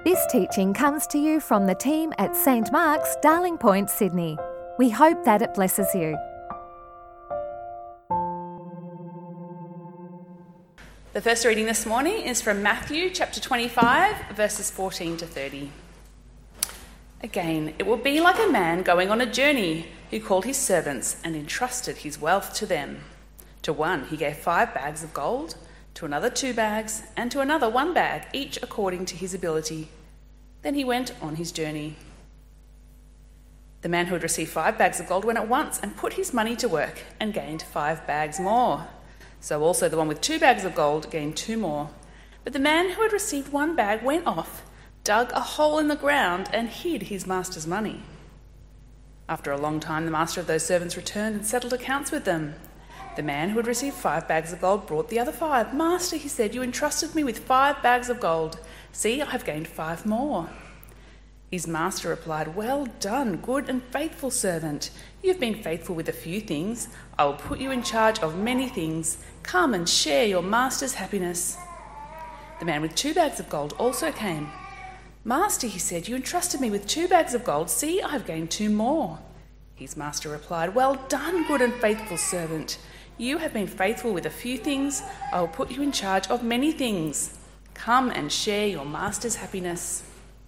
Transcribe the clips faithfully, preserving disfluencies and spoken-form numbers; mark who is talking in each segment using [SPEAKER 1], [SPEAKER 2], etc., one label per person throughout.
[SPEAKER 1] This teaching comes to you from the team at Saint Mark's, Darling Point, Sydney. We hope that it blesses you.
[SPEAKER 2] The first reading this morning is from Matthew chapter twenty-five, verses fourteen to thirty. Again, it will be like a man going on a journey who called his servants and entrusted his wealth to them. To one he gave five bags of gold, to another two bags, and to another one bag, each according to his ability. Then he went on his journey. The man who had received five bags of gold went at once and put his money to work and gained five bags more. So also the one with two bags of gold gained two more. But the man who had received one bag went off, dug a hole in the ground, and hid his master's money. After a long time, the master of those servants returned and settled accounts with them. The man who had received five bags of gold brought the other five. "Master," he said, "you entrusted me with five bags of gold. See, I have gained five more." His master replied, "Well done, good and faithful servant. You have been faithful with a few things. I will put you in charge of many things. Come and share your master's happiness." The man with two bags of gold also came. "Master," he said, "you entrusted me with two bags of gold. See, I have gained two more." His master replied, "Well done, good and faithful servant. You have been faithful with a few things. I will put you in charge of many things. Come and share your master's happiness."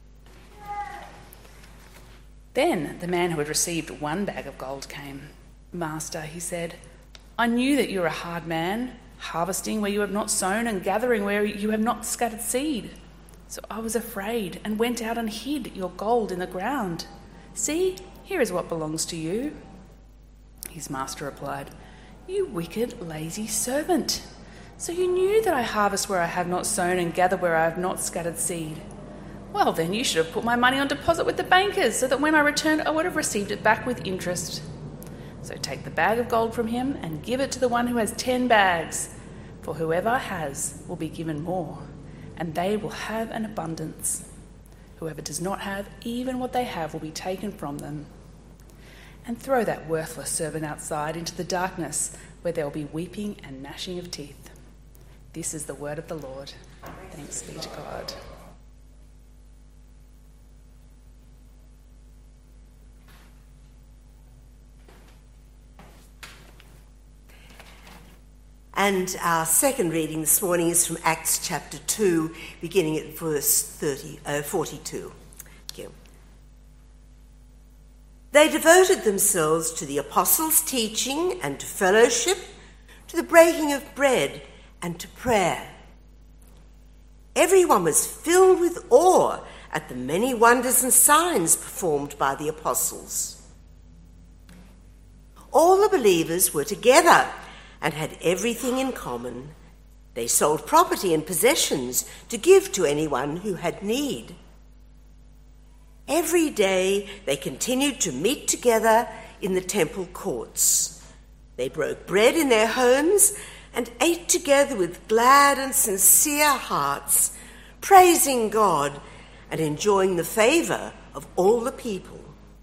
[SPEAKER 2] Then the man who had received one bag of gold came. "Master," he said, "I knew that you are a hard man, harvesting where you have not sown and gathering where you have not scattered seed. So I was afraid and went out and hid your gold in the ground. See, here is what belongs to you." His master replied, "You wicked, lazy servant. So you knew that I harvest where I have not sown and gather where I have not scattered seed. Well, then you should have put my money on deposit with the bankers, so that when I returned I would have received it back with interest. So take the bag of gold from him and give it to the one who has ten bags. For whoever has will be given more, and they will have an abundance. Whoever does not have, even what they have will be taken from them. And throw that worthless servant outside into the darkness, where there will be weeping and gnashing of teeth." This is the word of the Lord. Thanks be to God.
[SPEAKER 3] And our second reading this morning is from Acts chapter two, beginning at verse thirty, uh, forty-two. Thank you. They devoted themselves to the apostles' teaching and to fellowship, to the breaking of bread and to prayer. Everyone was filled with awe at the many wonders and signs performed by the apostles. All the believers were together and had everything in common. They sold property and possessions to give to anyone who had need. Every day they continued to meet together in the temple courts. They broke bread in their homes and ate together with glad and sincere hearts, praising God and enjoying the favour of all the people.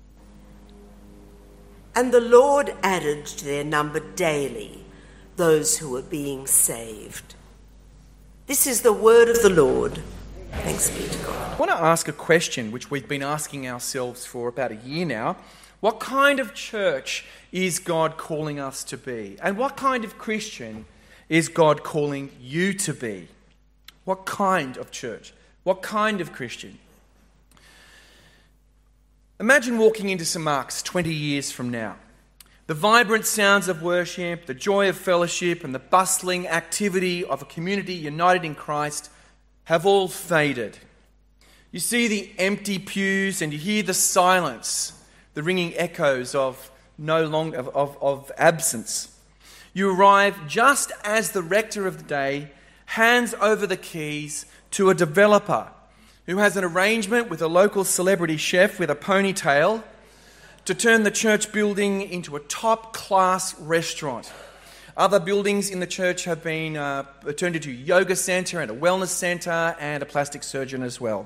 [SPEAKER 3] And the Lord added to their number daily those who were being saved. This is the word of the Lord. Thanks be to God.
[SPEAKER 4] I want to ask a question which we've been asking ourselves for about a year now. What kind of church is God calling us to be? And what kind of Christian is God calling you to be? What kind of church? What kind of Christian? Imagine walking into Saint Mark's twenty years from now. The vibrant sounds of worship, the joy of fellowship, and the bustling activity of a community united in Christ have all faded. You see the empty pews and you hear the silence, the ringing echoes of no long of, of, of absence. You arrive just as the rector of the day hands over the keys to a developer who has an arrangement with a local celebrity chef with a ponytail to turn the church building into a top-class restaurant. Other buildings in the church have been uh, turned into a yoga centre and a wellness centre and a plastic surgeon as well.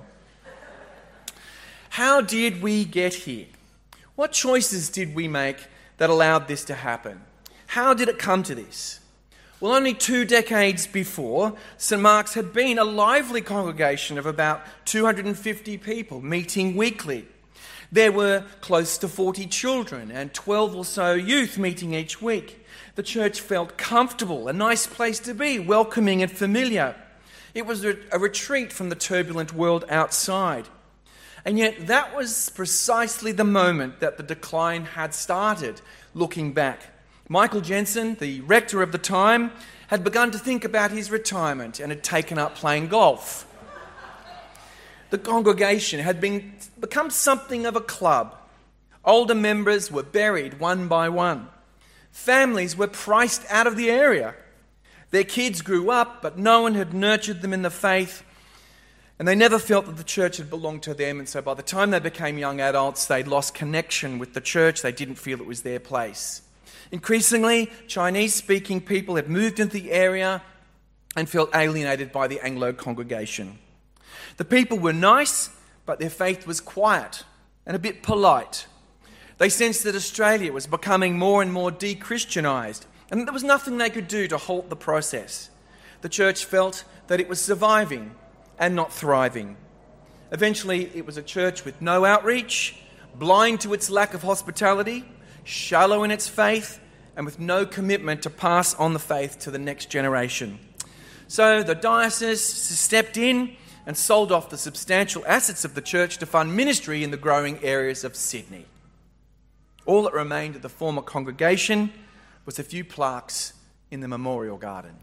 [SPEAKER 4] How did we get here? What choices did we make that allowed this to happen? How did it come to this? Well, only two decades before, St Mark's had been a lively congregation of about two hundred fifty people meeting weekly. There were close to forty children and twelve or so youth meeting each week. The church felt comfortable, a nice place to be, welcoming and familiar. It was a retreat from the turbulent world outside. And yet that was precisely the moment that the decline had started, looking back. Michael Jensen, the rector of the time, had begun to think about his retirement and had taken up playing golf. The congregation had been, become something of a club. Older members were buried one by one. Families were priced out of the area. Their kids grew up, but no one had nurtured them in the faith, and they never felt that the church had belonged to them, and so by the time they became young adults, they'd lost connection with the church. They didn't feel it was their place. Increasingly, Chinese-speaking people had moved into the area and felt alienated by the Anglo congregation. The people were nice, but their faith was quiet and a bit polite. They sensed that Australia was becoming more and more de-Christianised, and there was nothing they could do to halt the process. The church felt that it was surviving and not thriving. Eventually, it was a church with no outreach, blind to its lack of hospitality, shallow in its faith, and with no commitment to pass on the faith to the next generation. So the diocese stepped in and sold off the substantial assets of the church to fund ministry in the growing areas of Sydney. All that remained of the former congregation was a few plaques in the memorial garden.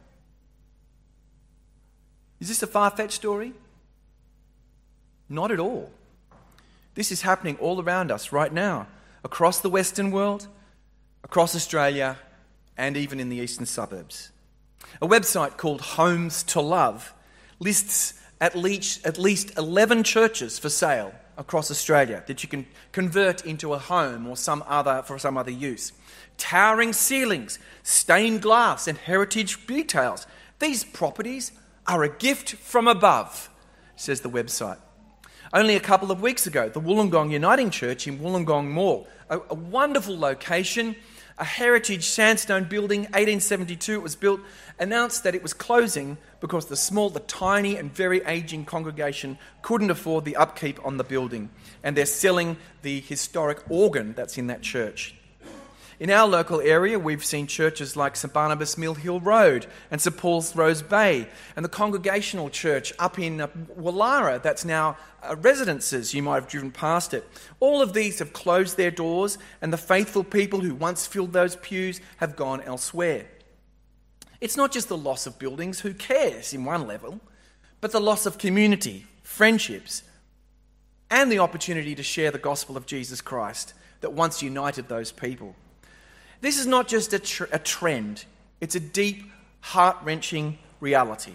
[SPEAKER 4] Is this a far-fetched story? Not at all. This is happening all around us right now, across the Western world, across Australia, and even in the eastern suburbs. A website called Homes to Love lists at least, at least eleven churches for sale across Australia that you can convert into a home or some other for some other use. Towering ceilings, stained glass, and heritage details. These properties are a gift from above, says the website. Only a couple of weeks ago, the Wollongong Uniting Church in Wollongong Mall, a, a wonderful location, a heritage sandstone building, eighteen seventy-two it was built, announced that it was closing because the small, the tiny and very ageing congregation couldn't afford the upkeep on the building, and they're selling the historic organ that's in that church. In our local area, we've seen churches like St Barnabas Mill Hill Road and St Paul's Rose Bay, and the Congregational Church up in uh, Wallara that's now uh, residences. You might have driven past it. All of these have closed their doors, and the faithful people who once filled those pews have gone elsewhere. It's not just the loss of buildings, who cares in one level, but the loss of community, friendships, and the opportunity to share the gospel of Jesus Christ that once united those people. This is not just a, tr- a trend, it's a deep, heart-wrenching reality.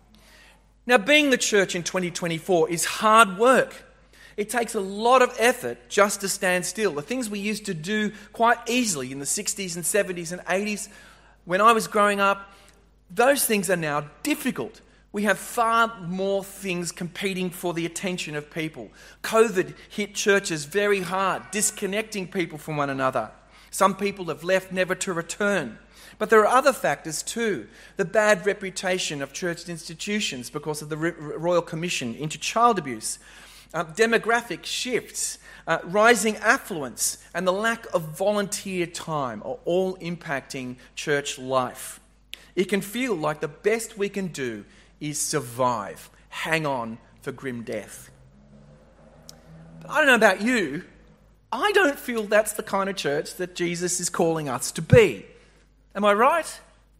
[SPEAKER 4] Now, being the church in twenty twenty-four is hard work. It takes a lot of effort just to stand still. The things we used to do quite easily in the sixties and seventies and eighties, when I was growing up, those things are now difficult. We have far more things competing for the attention of people. COVID hit churches very hard, disconnecting people from one another. Some people have left never to return. But there are other factors too. The bad reputation of church institutions because of the Royal Commission into child abuse, uh, demographic shifts, uh, rising affluence, and the lack of volunteer time are all impacting church life. It can feel like the best we can do is survive, hang on for grim death. But I don't know about you, I don't feel that's the kind of church that Jesus is calling us to be. Am I right?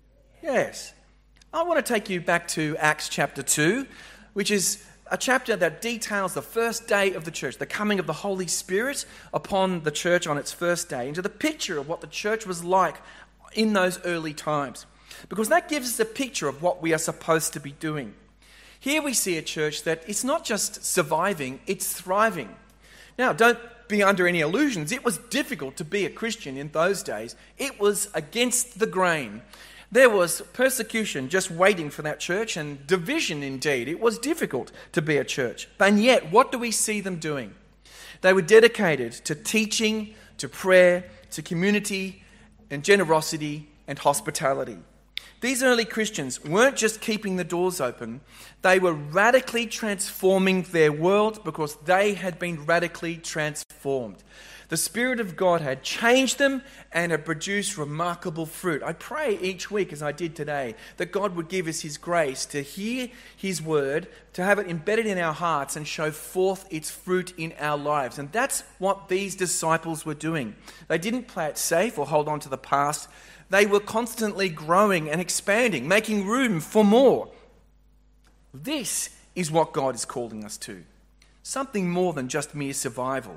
[SPEAKER 4] Yes. I want to take you back to Acts chapter two, which is a chapter that details the first day of the church, the coming of the Holy Spirit upon the church on its first day, into the picture of what the church was like in those early times. Because that gives us a picture of what we are supposed to be doing. Here we see a church that it's not just surviving, it's thriving. Now, don't be under any illusions. It was difficult to be a Christian in those days. It was against the grain. There was persecution just waiting for that church, and division indeed. It was difficult to be a church. And yet, what do we see them doing? They were dedicated to teaching, to prayer, to community, and generosity and hospitality. These early Christians weren't just keeping the doors open, they were radically transforming their world because they had been radically transformed. The Spirit of God had changed them and had produced remarkable fruit. I pray each week, as I did today, that God would give us His grace to hear His word, to have it embedded in our hearts and show forth its fruit in our lives. And that's what these disciples were doing. They didn't play it safe or hold on to the past. They were constantly growing and expanding, making room for more. This is what God is calling us to. Something more than just mere survival.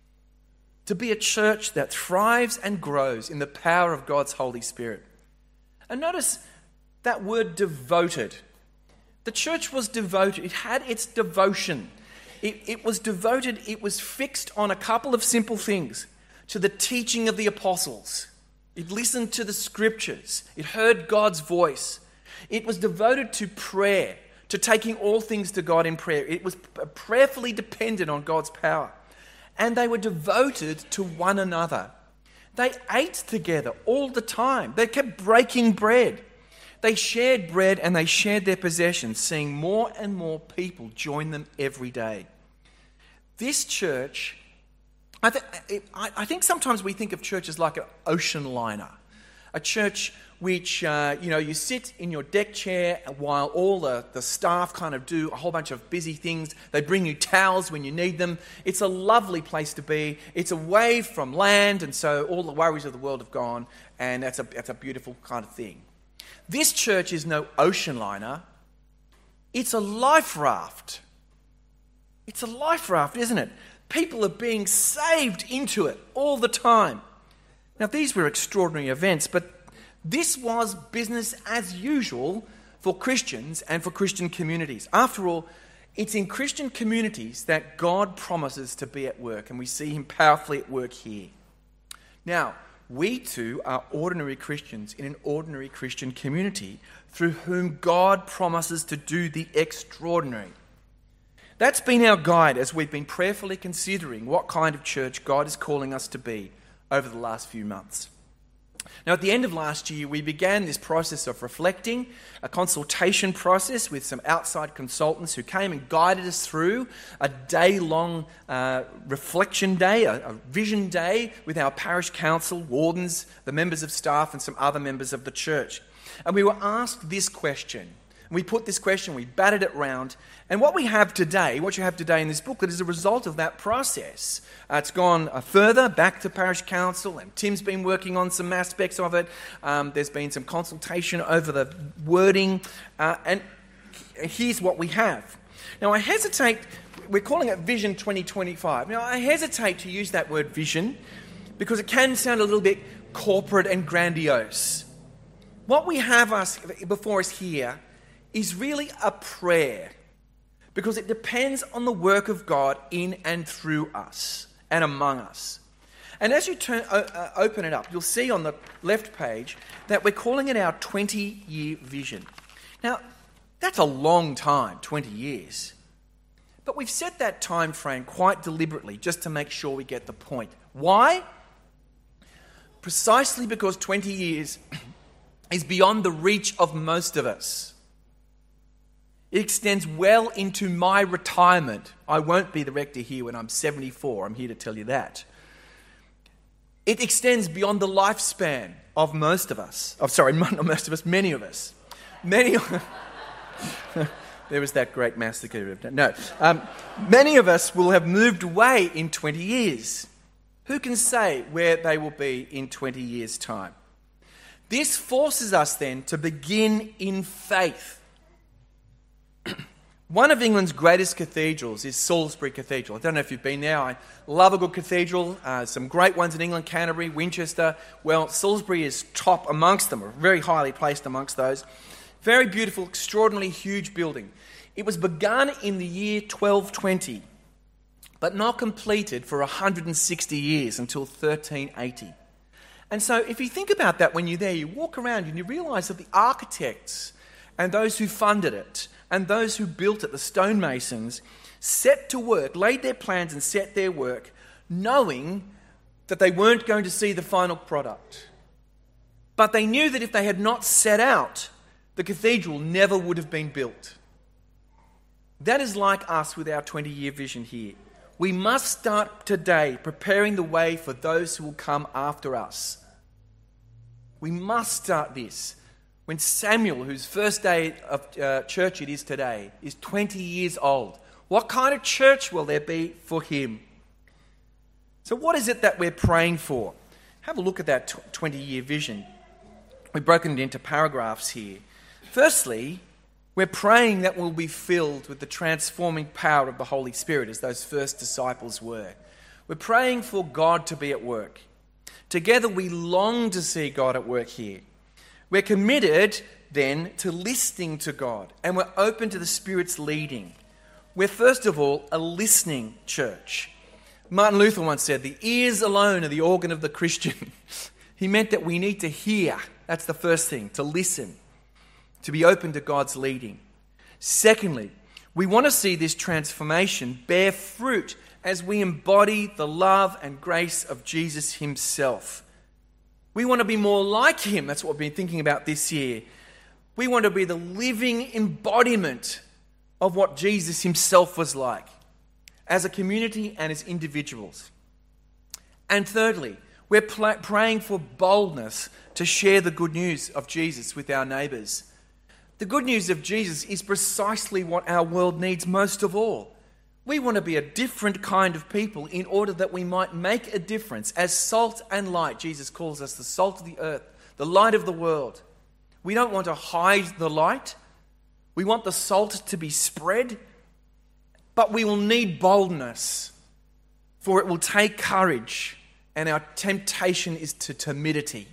[SPEAKER 4] To be a church that thrives and grows in the power of God's Holy Spirit. And notice that word devoted. The church was devoted. It had its devotion. It, it was devoted. It was fixed on a couple of simple things. To the teaching of the apostles. It listened to the scriptures. It heard God's voice. It was devoted to prayer, to taking all things to God in prayer. It was prayerfully dependent on God's power. And they were devoted to one another. They ate together all the time. They kept breaking bread. They shared bread and they shared their possessions, seeing more and more people join them every day. This church, I, th- I think sometimes we think of churches like an ocean liner. A church which, uh, you know, you sit in your deck chair while all the, the staff kind of do a whole bunch of busy things. They bring you towels when you need them. It's a lovely place to be. It's away from land, and so all the worries of the world have gone, and that's a, that's a beautiful kind of thing. This church is no ocean liner. It's a life raft. It's a life raft, isn't it? People are being saved into it all the time. Now, these were extraordinary events, but this was business as usual for Christians and for Christian communities. After all, it's in Christian communities that God promises to be at work, and we see Him powerfully at work here. Now, we too are ordinary Christians in an ordinary Christian community through whom God promises to do the extraordinary. That's been our guide as we've been prayerfully considering what kind of church God is calling us to be over the last few months. Now, at the end of last year, we began this process of reflecting, a consultation process with some outside consultants who came and guided us through a day-long uh, reflection day, a, a vision day with our parish council, wardens, the members of staff and some other members of the church. And we were asked this question. We put this question, we batted it round, and what we have today, what you have today in this booklet is a result of that process. Uh, it's gone uh, further, back to Parish Council, and Tim's been working on some aspects of it. Um, there's been some consultation over the wording, uh, and here's what we have. Now, I hesitate, we're calling it Vision twenty twenty-five. Now, I hesitate to use that word vision because it can sound a little bit corporate and grandiose. What we have us before us here is really a prayer because it depends on the work of God in and through us and among us. And as you turn, uh, open it up, you'll see on the left page that we're calling it our twenty-year vision. Now, that's a long time, twenty years. But we've set that time frame quite deliberately just to make sure we get the point. Why? Precisely because twenty years is beyond the reach of most of us. It extends well into my retirement. I won't be the rector here when I'm seventy-four. I'm here to tell you that. It extends beyond the lifespan of most of us. Oh, sorry, not most of us, many of us. Many of There was that great massacre. No. Um, many of us will have moved away in twenty years. Who can say where they will be in twenty years' time? This forces us then to begin in faith. One of England's greatest cathedrals is Salisbury Cathedral. I don't know if you've been there. I love a good cathedral. Uh, some great ones in England, Canterbury, Winchester. Well, Salisbury is top amongst them, or very highly placed amongst those. Very beautiful, extraordinarily huge building. It was begun in the year twelve twenty, but not completed for one hundred sixty years until thirteen eighty. And so if you think about that when you're there, you walk around and you realise that the architects and those who funded it and those who built it, the stonemasons, set to work, laid their plans and set their work, knowing that they weren't going to see the final product. But they knew that if they had not set out the cathedral never would have been built. That is like us with our twenty-year vision here. We must start today preparing the way for those who will come after us. We must start this. When Samuel, whose first day of uh, church it is today, is twenty years old, what kind of church will there be for him? So what is it that we're praying for? Have a look at that twenty-year vision. We've broken it into paragraphs here. Firstly, we're praying that we'll be filled with the transforming power of the Holy Spirit as those first disciples were. We're praying for God to be at work. Together we long to see God at work here. We're committed then to listening to God, and we're open to the Spirit's leading. We're first of all a listening church. Martin Luther once said, the ears alone are the organ of the Christian. He meant that we need to hear. That's the first thing, to listen, to be open to God's leading. Secondly, we want to see this transformation bear fruit as we embody the love and grace of Jesus himself. We want to be more like him. That's what we've been thinking about this year. We want to be the living embodiment of what Jesus himself was like, as a community and as individuals. And thirdly, we're pl- praying for boldness to share the good news of Jesus with our neighbours. The good news of Jesus is precisely what our world needs most of all. We want to be a different kind of people in order that we might make a difference. As salt and light, Jesus calls us the salt of the earth, the light of the world. We don't want to hide the light. We want the salt to be spread, but we will need boldness, for it will take courage, and our temptation is to timidity.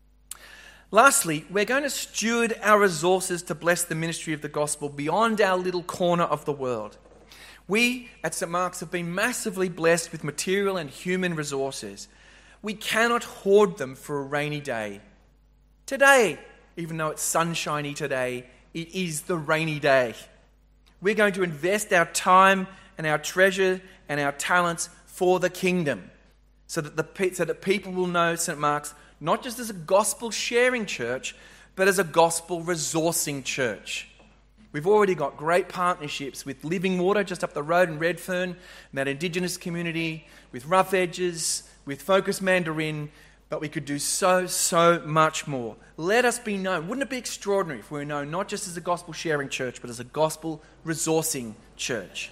[SPEAKER 4] Lastly, we're going to steward our resources to bless the ministry of the gospel beyond our little corner of the world. We at Saint Mark's have been massively blessed with material and human resources. We cannot hoard them for a rainy day. Today, even though it's sunshiny today, it is the rainy day. We're going to invest our time and our treasure and our talents for the kingdom, so that the so that people will know Saint Mark's not just as a gospel-sharing church, but as a gospel-resourcing church. We've already got great partnerships with Living Water just up the road in Redfern, and that Indigenous community, with Rough Edges, with Focus Mandarin, but we could do so, so much more. Let us be known. Wouldn't it be extraordinary if we were known not just as a gospel-sharing church, but as a gospel-resourcing church?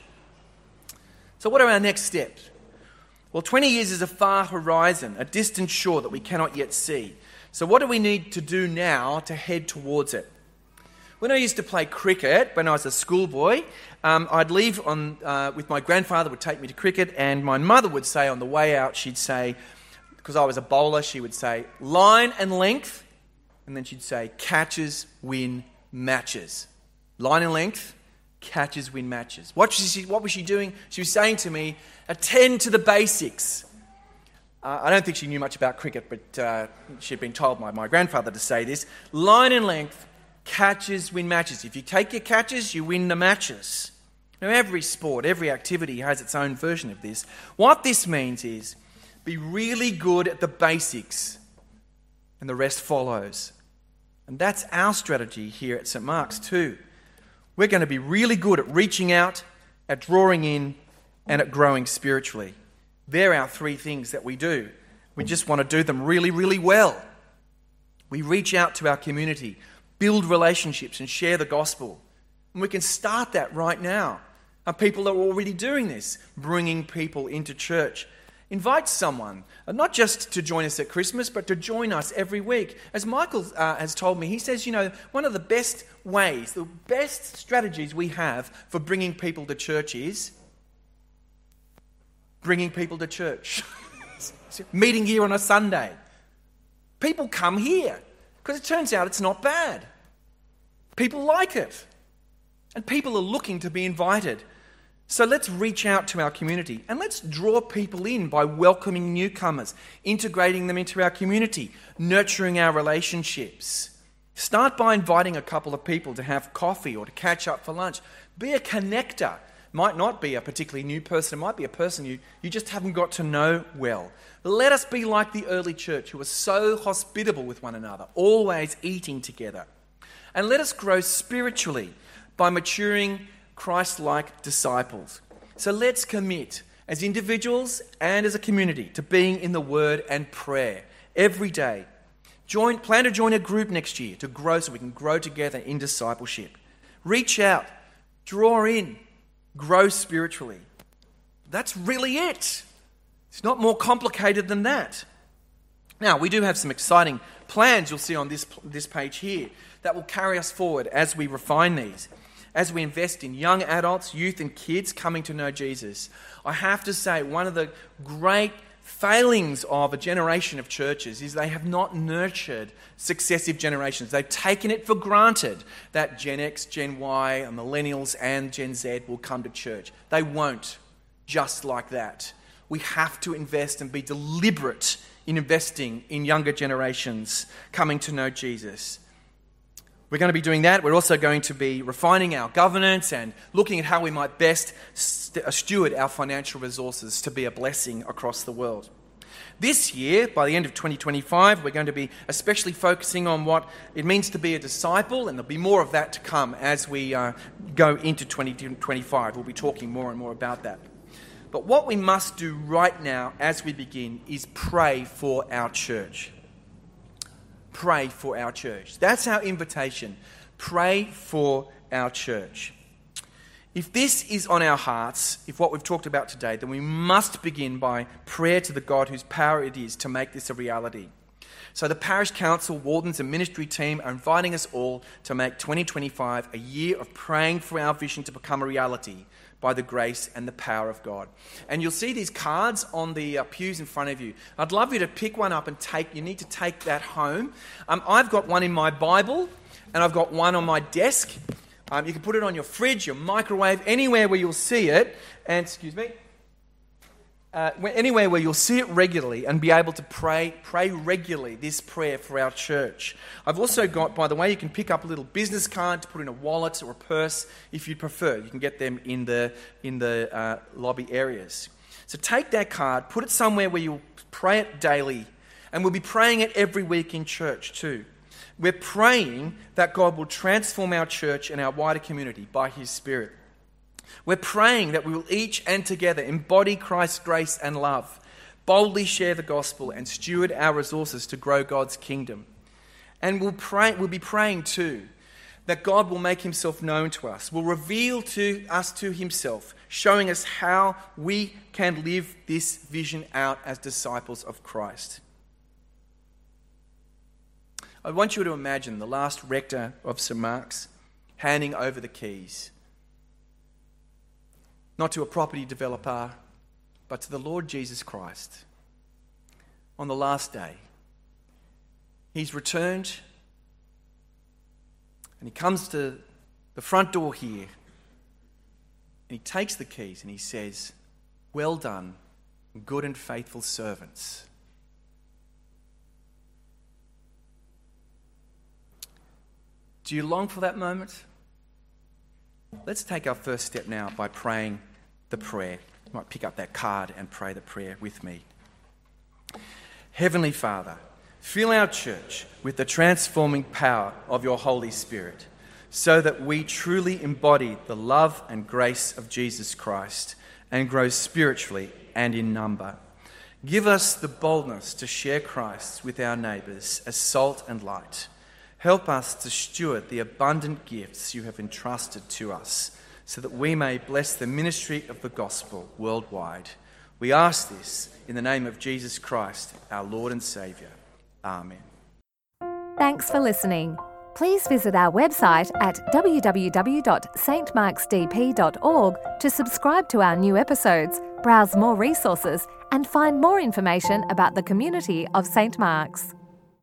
[SPEAKER 4] So what are our next steps? Well, twenty years is a far horizon, a distant shore that we cannot yet see. So what do we need to do now to head towards it? When I used to play cricket, when I was a schoolboy, um, I'd leave on uh, with my grandfather would take me to cricket, and my mother would say on the way out, she'd say, because I was a bowler, she would say, line and length, and then she'd say, catches win matches. Line and length, catches win matches. What was she, what was she doing? She was saying to me, attend to the basics. Uh, I don't think she knew much about cricket, but uh, she'd been told by my grandfather to say this. Line and length, catches win matches. If you take your catches, you win the matches. Now, every sport, every activity has its own version of this. What this means is be really good at the basics, and the rest follows. And that's our strategy here at Saint Mark's too. We're going to be really good at reaching out, at drawing in, and at growing spiritually. They're our three things that we do. We just want to do them really, really well. We reach out to our community, build relationships, and share the gospel. And we can start that right now. And people are already doing this, bringing people into church. Invite someone, not just to join us at Christmas, but to join us every week. As Michael uh, has told me, he says, you know, one of the best ways, the best strategies we have for bringing people to church is bringing people to church. Meeting here on a Sunday. People come here because it turns out it's not bad. People like it. And people are looking to be invited. So let's reach out to our community and let's draw people in by welcoming newcomers, integrating them into our community, nurturing our relationships. Start by inviting a couple of people to have coffee or to catch up for lunch. Be a connector. Might not be a particularly new person. It might be a person you, you just haven't got to know well. Let us be like the early church who was so hospitable with one another, always eating together. And let us grow spiritually by maturing Christ-like disciples. So let's commit as individuals and as a community to being in the Word and prayer every day. Join, plan to join a group next year to grow so we can grow together in discipleship. Reach out, draw in, grow spiritually. That's really it. It's not more complicated than that. Now, we do have some exciting plans you'll see on this, this page here that will carry us forward as we refine these, as we invest in young adults, youth and kids coming to know Jesus. I have to say, one of the great failings of a generation of churches is they have not nurtured successive generations. They've taken it for granted that Gen X, Gen Y, Millennials and Gen Z will come to church. They won't, just like that. We have to invest and be deliberate in investing in younger generations coming to know Jesus. We're going to be doing that. We're also going to be refining our governance and looking at how we might best st- steward our financial resources to be a blessing across the world. This year, by the end of twenty twenty-five, we're going to be especially focusing on what it means to be a disciple, and there'll be more of that to come as we uh, go into twenty twenty-five. We'll be talking more and more about that. But what we must do right now as we begin is pray for our church. Pray for our church. That's our invitation. Pray for our church. If this is on our hearts, if what we've talked about today, then we must begin by prayer to the God whose power it is to make this a reality. So the parish council, wardens and ministry team are inviting us all to make twenty twenty-five a year of praying for our vision to become a reality by the grace and the power of God. And you'll see these cards on the uh, pews in front of you. I'd love you to pick one up and take, you need to take that home. Um, I've got one in my Bible and I've got one on my desk. Um, you can put it on your fridge, your microwave, anywhere where you'll see it. And, excuse me, uh, anywhere where you'll see it regularly and be able to pray, pray regularly this prayer for our church. I've also got, by the way, you can pick up a little business card to put in a wallet or a purse if you prefer. You can get them in the in the uh, lobby areas. So take that card, put it somewhere where you'll pray it daily, and we'll be praying it every week in church too. We're praying that God will transform our church and our wider community by His Spirit. We're praying that we will each and together embody Christ's grace and love, boldly share the gospel and steward our resources to grow God's kingdom. And we'll pray, we'll be praying too that God will make Himself known to us, will reveal to us to Himself, showing us how we can live this vision out as disciples of Christ. I want you to imagine the last rector of Saint Mark's handing over the keys, not to a property developer, but to the Lord Jesus Christ. On the last day, He's returned and He comes to the front door here and He takes the keys and He says, "Well done, good and faithful servants." Do you long for that moment? Let's take our first step now by praying the prayer. You might pick up that card and pray the prayer with me. Heavenly Father, fill our church with the transforming power of your Holy Spirit so that we truly embody the love and grace of Jesus Christ and grow spiritually and in number. Give us the boldness to share Christ with our neighbours as salt and light. Help us to steward the abundant gifts you have entrusted to us so that we may bless the ministry of the gospel worldwide. We ask this in the name of Jesus Christ, our Lord and Saviour. Amen.
[SPEAKER 1] Thanks for listening. Please visit our website at w w w dot s t marks d p dot org to subscribe to our new episodes, browse more resources, and find more information about the community of Saint Mark's.